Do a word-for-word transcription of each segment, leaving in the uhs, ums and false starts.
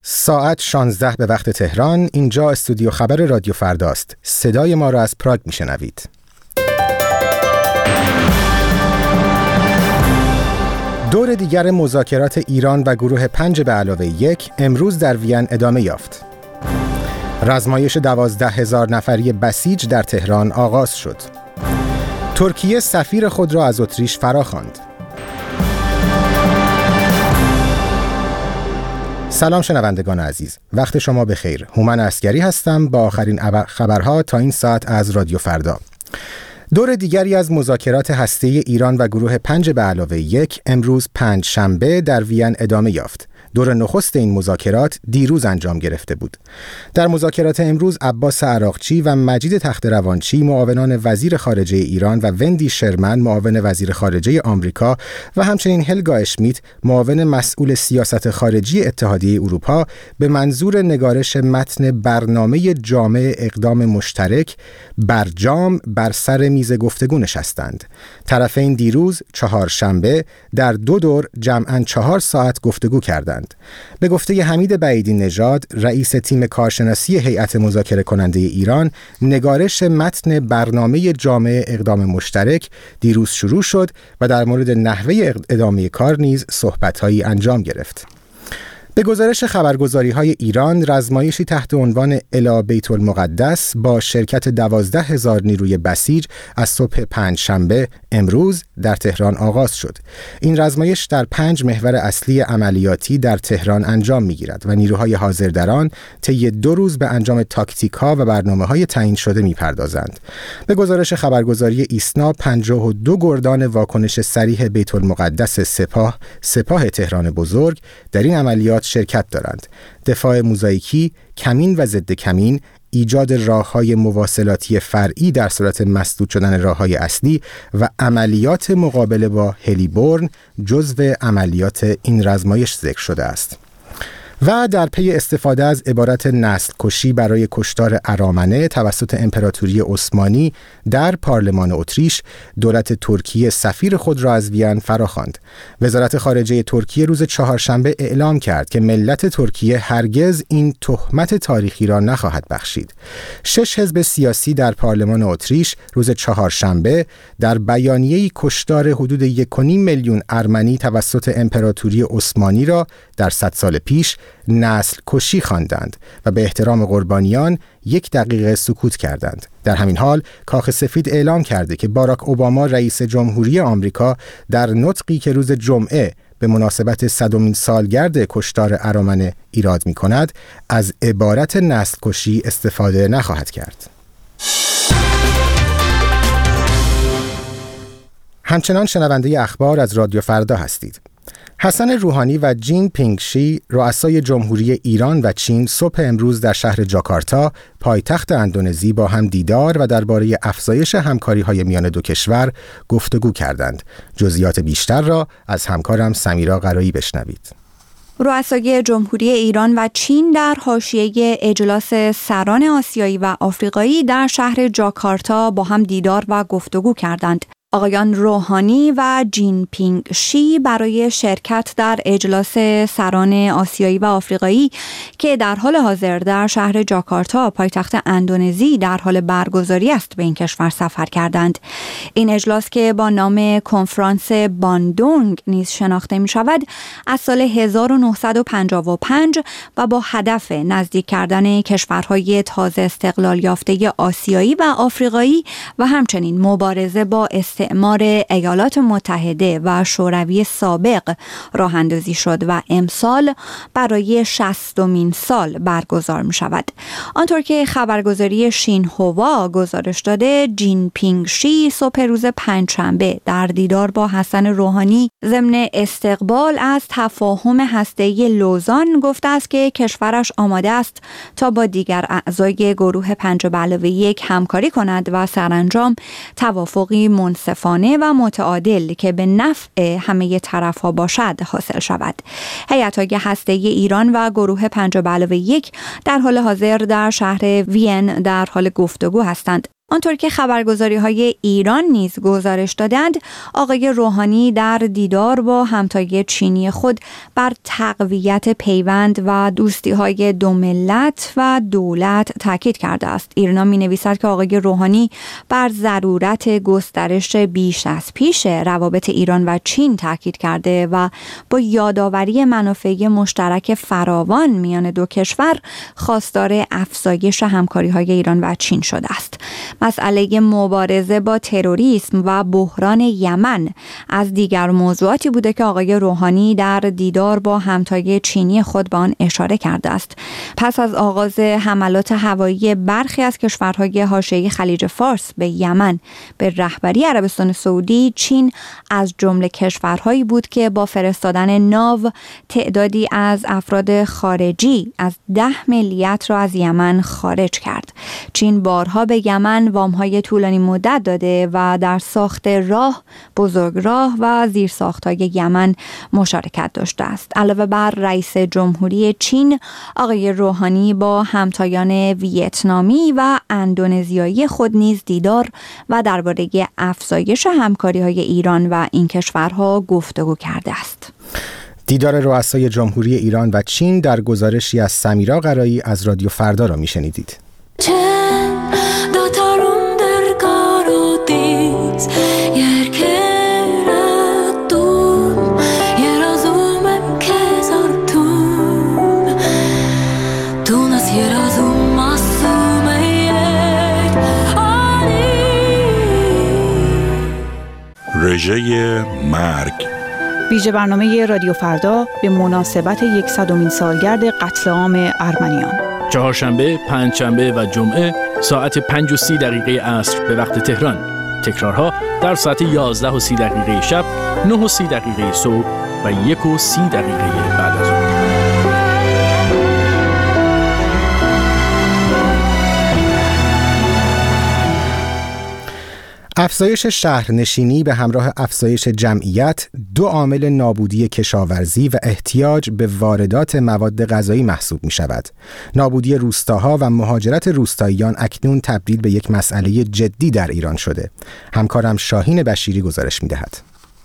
ساعت شانزده به وقت تهران. اینجا استودیو خبر رادیو فرداست. صدای ما را از پراگ میشنوید. دور دیگر مذاکرات ایران و گروه پنج به علاوه یک امروز در وین ادامه یافت. رزمایش دوازده هزار نفری بسیج در تهران آغاز شد. ترکیه سفیر خود را از اتریش فراخواند. سلام شنوندگان عزیز، وقت شما بخیر. هومن عسگری هستم با آخرین خبرها تا این ساعت از رادیو فردا. دور دیگری از مذاکرات هسته‌ای ایران و گروه پنج به علاوه یک امروز پنج شنبه در وین ادامه یافت. دور نخست این مذاکرات دیروز انجام گرفته بود. در مذاکرات امروز عباس عراقچی و مجید تخت‌روانچی معاونان وزیر خارجه ایران و وندی شرمن معاون وزیر خارجه آمریکا و همچنین هلگا اشمیت معاون مسئول سیاست خارجی اتحادیه اروپا به منظور نگارش متن برنامه جامع اقدام مشترک برجام بر سر میز گفتگو نشستند. طرفین دیروز چهارشنبه در دو دور جمعاً چهار ساعت گفتگو کردند. به گفته حمید بعیدی نژاد رئیس تیم کارشناسی هیئت مذاکره کننده ایران، نگارش متن برنامه جامع اقدام مشترک دیروز شروع شد و در مورد نحوه ادامه کار نیز صحبت‌هایی انجام گرفت. به گزارش خبرگزاری‌های ایران، رزمایشی تحت عنوان الی بیت المقدس با شرکت دوازده هزار نیروی بسیج از صبح پنجشنبه امروز در تهران آغاز شد. این رزمایش در پنج محور اصلی عملیاتی در تهران انجام می‌گیرد و نیروهای حاضر در آن طی دو روز به انجام تاکتیک‌ها و برنامه‌های تعیین شده می‌پردازند. به گزارش خبرگزاری ایسنا، پنجاه و دو گردان واکنش صریح بیت المقدس سپاه سپاه تهران بزرگ در این عملیات شرکت دارند. دفاع موزاییکی، کمین و ضد کمین، ایجاد راه‌های مواصلاتی فرعی در صورت مسدود شدن راه‌های اصلی و عملیات مقابله با هلیبورن جزو عملیات این رزمایش ذکر شده است. و در پی استفاده از عبارت نسل کشی برای کشتار ارامنه توسط امپراتوری عثمانی در پارلمان اتریش، دولت ترکیه سفیر خود را از وین فراخواند. وزارت خارجه ترکیه روز چهارشنبه اعلام کرد که ملت ترکیه هرگز این تهمت تاریخی را نخواهد بخشید. شش حزب سیاسی در پارلمان اتریش روز چهارشنبه در بیانیه‌ای کشتار حدود یک و نیم میلیون ارمنی توسط امپراتوری عثمانی را در صد سال پیش نسل کشی خواندند و به احترام قربانیان یک دقیقه سکوت کردند. در همین حال کاخ سفید اعلام کرده که باراک اوباما رئیس جمهوری آمریکا در نطقی که روز جمعه به مناسبت صدمین سالگرد کشتار ارامنه ایراد می کند از عبارت نسل کشی استفاده نخواهد کرد. همچنان شنونده اخبار از رادیو فردا هستید. حسن روحانی و جین پینگ شی، رؤسای جمهوری ایران و چین، صبح امروز در شهر جاکارتا، پایتخت اندونزی، با هم دیدار و درباره افزایش همکاری‌های میان دو کشور گفتگو کردند. جزئیات بیشتر را از همکارم سمیرا قرایی بشنوید. رؤسای جمهوری ایران و چین در حاشیه اجلاس سران آسیایی و آفریقایی در شهر جاکارتا با هم دیدار و گفتگو کردند. آقایان روحانی و جین پینگ شی برای شرکت در اجلاس سران آسیایی و آفریقایی که در حال حاضر در شهر جاکارتا پایتخت اندونزی در حال برگزاری است به این کشور سفر کردند. این اجلاس که با نام کنفرانس باندونگ نیز شناخته می شود از سال هزار و نهصد و پنجاه و پنج و با هدف نزدیک کردن کشورهای تازه استقلال یافته آسیایی و آفریقایی و همچنین مبارزه با است استعمار ایالات متحده و شوروی سابق راه اندازی شد و امسال برای شصتمین سال برگزار می شود. آنطور که خبرگزاری شینهوا گزارش داده، جین پینگ شی صبح روز پنجشنبه در دیدار با حسن روحانی ضمن استقبال از تفاهم هسته‌ای لوزان گفته است که کشورش آماده است تا با دیگر اعضای گروه پنج به علاوه یک همکاری کند و سرانجام توافقی منصفانه و متعادل که به نفع همه طرف‌ها باشد حاصل شود. هیئت‌های هسته‌ای ایران و گروه پنج به علاوه یک در حال حاضر در شهر وین در حال گفتگو هستند. آنطور که خبرگزاری‌های ایران نیز گزارش دادند، آقای روحانی در دیدار با همتای چینی خود بر تقویت پیوند و دوستی‌های دو ملت و دولت تاکید کرده است. ایرنا می‌نویسد که آقای روحانی بر ضرورت گسترش بیش از پیش روابط ایران و چین تاکید کرده و با یادآوری منافع مشترک فراوان میان دو کشور خواستار افزایش همکاری‌های ایران و چین شده است. مسئله مبارزه با تروریسم و بحران یمن از دیگر موضوعاتی بوده که آقای روحانی در دیدار با همتای چینی خود به آن اشاره کرده است. پس از آغاز حملات هوایی برخی از کشورهای حاشیه خلیج فارس به یمن به رهبری عربستان سعودی، چین از جمله کشورهایی بود که با فرستادن ناو تعدادی از افراد خارجی از ده ملیت را از یمن خارج کرد. چین بارها به یمن وام‌های طولانی مدت داده و در ساخت راه، بزرگراه و زیرساخت‌های یمن مشارکت داشته است. علاوه بر رئیس جمهوری چین، آقای روحانی با همتایان ویتنامی و اندونزیایی خود نیز دیدار و درباره افزایش همکاری‌های ایران و این کشورها گفتگو کرده است. دیدار رؤسای جمهوری ایران و چین در گزارشی از سمیرا قرایی از رادیو فردا را میشنیدید. رژه مرگ، ویژه برنامه رادیو فردا به مناسبت یکصدمین سالگرد قتل عام ارمنیان. چهارشنبه، پنجشنبه و جمعه ساعت پنج و سی دقیقه عصر به وقت تهران. تکرارها در ساعت یازده و سی دقیقه شب، نه و سی دقیقه صبح و یک و سی دقیقه بعد از ظهر. افزایش شهرنشینی به همراه افزایش جمعیت دو عامل نابودی کشاورزی و احتیاج به واردات مواد غذایی محسوب می شود. نابودی روستاها و مهاجرت روستاییان اکنون تبدیل به یک مسئله جدی در ایران شده. همکارم شاهین بشیری گزارش می دهد.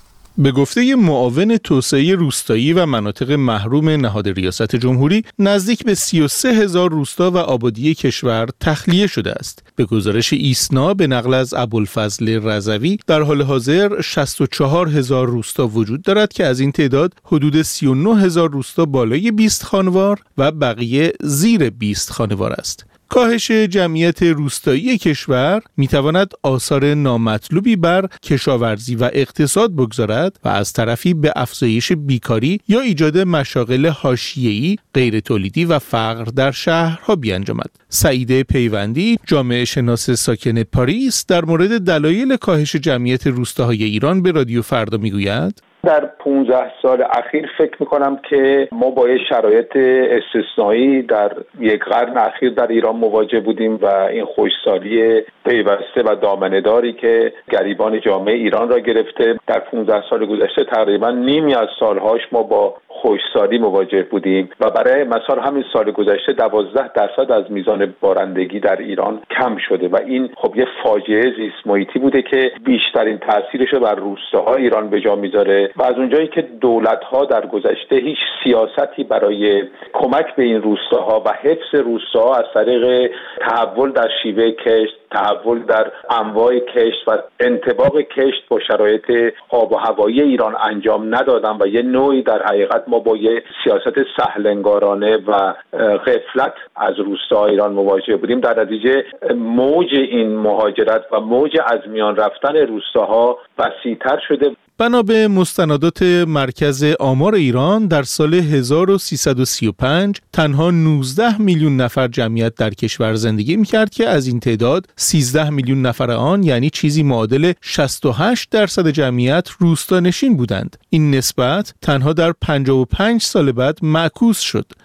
به گفته معاون توسعه روستایی و مناطق محروم نهاد ریاست جمهوری، نزدیک به سی و سه هزار روستا و آبادی کشور تخلیه شده است. به گزارش ایسنا به نقل از ابوالفضل رضوی، در حال حاضر شصت و چهار هزار روستا وجود دارد که از این تعداد حدود سی و نه هزار روستا بالای بیست خانوار و بقیه زیر بیست خانوار است. کاهش جمعیت روستایی کشور میتواند آثار نامطلوبی بر کشاورزی و اقتصاد بگذارد و از طرفی به افزایش بیکاری یا ایجاد مشاغل حاشیه‌ای، غیر تولیدی و فقر در شهرها بیانجامد. سعیده پیوندی، جامعه شناس ساکن پاریس، در مورد دلایل کاهش جمعیت روستاهای ایران به رادیو فردا میگوید: در پانزده سال اخیر فکر میکنم که ما با یه شرایط استثنایی در یک قرن اخیر در ایران مواجه بودیم و این خشکسالی پیوسته و دامنه‌داری که گریبان جامعه ایران را گرفته، در پانزده سال گذشته تقریبا نیمی از سالهاش ما با خشکسالی مواجه بودیم و برای مثال همین سال گذشته دوازده درصد از میزان بارندگی در ایران کم شده و این خب یه فاجعه زیست محیطی بوده که بیشترین تاثیرش رو بر روستاهای ایران به جا میذاره و از اونجایی که دولت‌ها در گذشته هیچ سیاستی برای کمک به این روستاها و حفظ روستاها از طریق تحول در شیوه کشت، تحول در انواع کشت و انطباق کشت با شرایط آب و هوایی ایران انجام ندادن و یه نوعی در حقیقت ما با یه سیاست سهلنگارانه و غفلت از روستاهای ایران مواجه بودیم. در نتیجه موج این مهاجرت و موج از میان رفتن روستاها وسیع‌تر شده. بنا به مستندات مرکز آمار ایران، در سال هزار و سیصد و سی و پنج تنها نوزده میلیون نفر جمعیت در کشور زندگی می‌کرد که از این تعداد سیزده میلیون نفر آن، یعنی چیزی معادل شصت و هشت درصد جمعیت روستانشین بودند. این نسبت تنها در پنجاه و پنج سال بعد معکوس شد.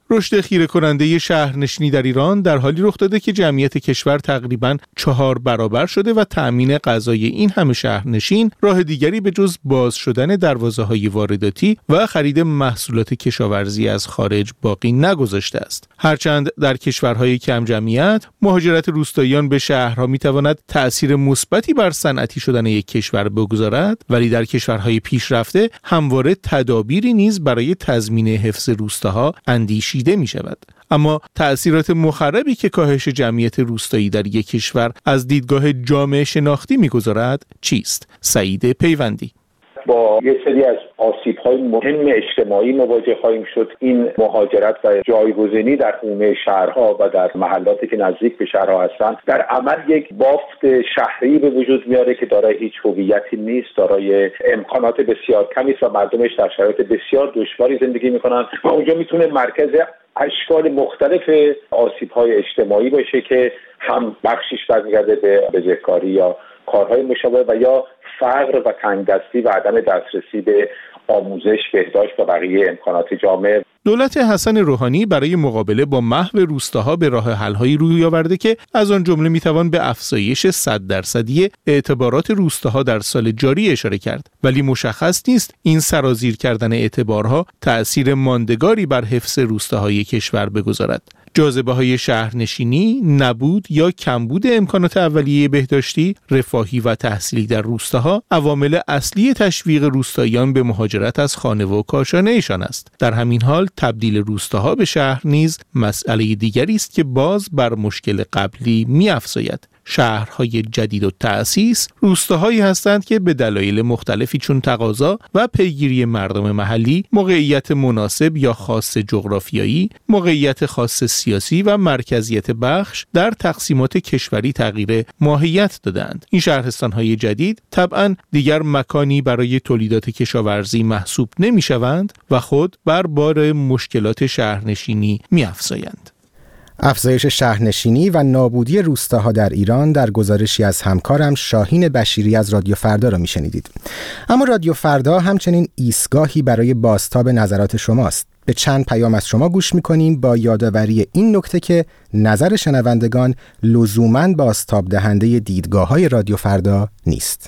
رشد خیره کننده شهرنشینی در ایران در حالی رخ داده که جمعیت کشور تقریباً چهار برابر شده و تأمین غذای این همه شهرنشین راه دیگری به جز باز شدن دروازه‌های وارداتی و خرید محصولات کشاورزی از خارج باقی نگذاشته است. هرچند در کشورهای کم جمعیت مهاجرت روستاییان به شهرها می‌تواند تأثیر مثبتی بر صنعتی شدن یک کشور بگذارد، ولی در کشورهای پیشرفته همواره تدابیری نیز برای تضمین حفظ روستاها اندیشیده می‌شود. اما تأثیرات مخربی که کاهش جمعیت روستایی در یک کشور از دیدگاه جامعه شناختی می‌گذارد چیست؟ سعید پیوندی: با یه سری از آسیب‌های مهم اجتماعی مواجه خواهیم شد. این مهاجرت و جایگزینی در حومه شهرها و در محلاتی که نزدیک به شهرها هستند در عمل یک بافت شهری به وجود میاره که دارای هیچ هویتی نیست، دارای امکانات بسیار کمی است و مردمش در شرایط بسیار دشواری زندگی میکنن و اونجا میتونه مرکز اشکال مختلف آسیب‌های اجتماعی باشه که هم بخشش برمیگرده به بزهکاری یا کارهای مشابه و یا فقر و تنگدستی و عدم دسترسی به آموزش، بهداشت و بقیه امکانات جامعه. دولت حسن روحانی برای مقابله با محو روستاها به راه حل‌هایی روی آورده که از آن جمله میتوان به افزایش صد درصدی اعتبارات روستاها در سال جاری اشاره کرد، ولی مشخص نیست این سرازیر کردن اعتبارها تأثیر ماندگاری بر حفظ روستاهای کشور بگذارد. جاذبه‌های شهرنشینی، نبود یا کمبود امکانات اولیه بهداشتی، رفاهی و تحصیلی در روستاها عوامل اصلی تشویق روستاییان به مهاجرت از خانه و کاشانه ایشان است. در همین حال تبدیل روستاها به شهر نیز مسئله دیگری است که باز بر مشکل قبلی می‌افزاید. شهرهای جدید و تأسیس روستاهایی هستند که به دلایل مختلفی چون تقاضا و پیگیری مردم محلی، موقعیت مناسب یا خاص جغرافیایی، موقعیت خاص سیاسی و مرکزیت بخش در تقسیمات کشوری تغییر ماهیت دادند. این شهرستانهای جدید طبعاً دیگر مکانی برای تولیدات کشاورزی محسوب نمی‌شوند و خود بر بار مشکلات شهرنشینی می‌افزایند. افزایش شهرنشینی و نابودی روستاها در ایران در گزارشی از همکارم شاهین بشیری از رادیو فردا را میشنیدید. اما رادیو فردا همچنین ایستگاهی برای بازتاب نظرات شماست. به چند پیام از شما گوش میکنیم با یادآوری این نکته که نظر شنوندگان لزوماً بازتاب دهنده دیدگاه‌های رادیو فردا نیست.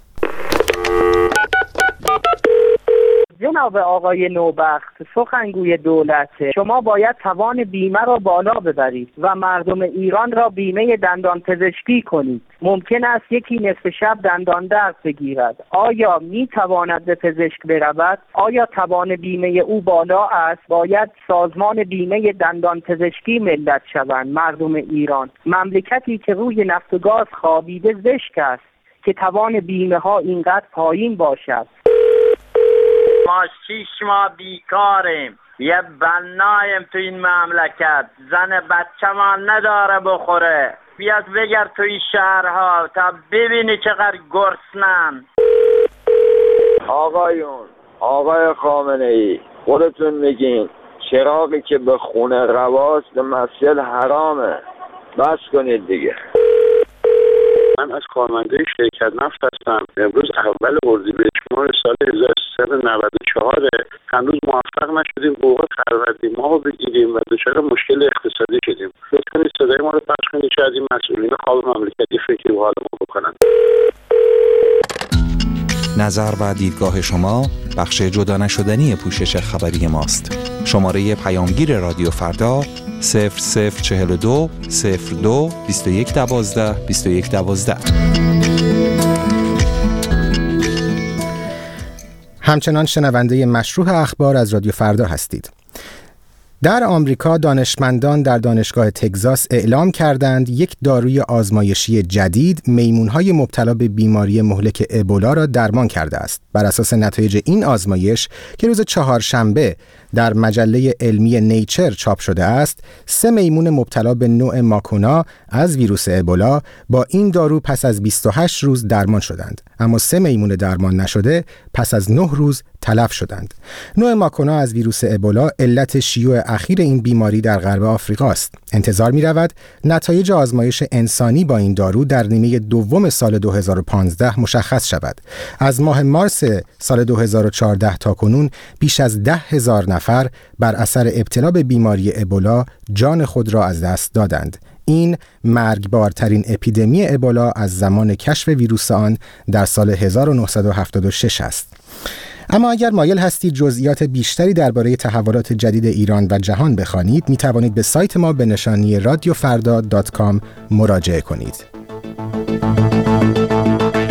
جناب آقای نوبخت، سخنگوی دولت، شما باید توان بیمه را بالا ببرید و مردم ایران را بیمه دندان پزشکی کنید. ممکن است یکی نصف شب دندان درد بگیرد. آیا می تواند به پزشک برود؟ آیا توان بیمه او بالا است؟ باید سازمان بیمه دندان پزشکی ملت شوند. مردم ایران، مملکتی که روی نفت و گاز خوابیده زشت است که توان بیمه ها اینقدر پایین باشد. ما شیش ماه بیکاریم، یه بنایم تو این مملکت، زن بچه ما نداره بخوره. بیاد بگرد تو این شهرها تا ببینی چقدر گرسنن. آقایون، آقای خامنه ای، خودتون میگین چراغی که به خونه رواست به مسجد حرامه. بس کنید دیگه. من از کارمندای شرکت نفت هستم. امروز اول اردیبهشت ماه سال هزار و سیصد و نود و چهار هنوز موفق نشدیم حقوق فروردین ماه رو بگیریم و دچار مشکل اقتصادی شدیم. لطفاً صدای ما رو پخش کنید که از این مسئولین خواب مملکتی فکری به حال ما بکنن. نظر و دیدگاه شما بخش جدا نشدنی پوشش خبری ماست. شماره پیامگیر رادیو فردا صفر صفر چهل و دو صفر دو بیست و یک دوازده بیست و یک دوازده. همچنان شنونده مشروع اخبار از رادیو فردا هستید. در آمریکا دانشمندان در دانشگاه تگزاس اعلام کردند یک داروی آزمایشی جدید میمون‌های مبتلا به بیماری مهلک ابولا را درمان کرده است. بر اساس نتایج این آزمایش که روز چهارشنبه در مجله علمی نیچر چاپ شده است، سه میمون مبتلا به نوع ماکونا از ویروس ابولا با این دارو پس از بیست و هشت روز درمان شدند، اما سه میمون درمان نشده پس از نه روز تلف شدند. نوع ماکونا از ویروس ابولا علت شیوع اخیر این بیماری در غرب آفریقا است. انتظار می رود نتایج آزمایش انسانی با این دارو در نیمه دوم سال دو هزار و پانزده مشخص شود. از ماه مارس سال دو هزار و چهارده تا کنون بیش از ده هزار نفر نفر بر اثر ابتلا به بیماری ابولا جان خود را از دست دادند. این مرگبارترین اپیدمی ابولا از زمان کشف ویروس آن در سال هزار و نهصد و هفتاد و شش است. اما اگر مایل هستید جزئیات بیشتری درباره تحولات جدید ایران و جهان بخوانید، می توانید به سایت ما به نشانی رادیو فردا دات کام مراجعه کنید.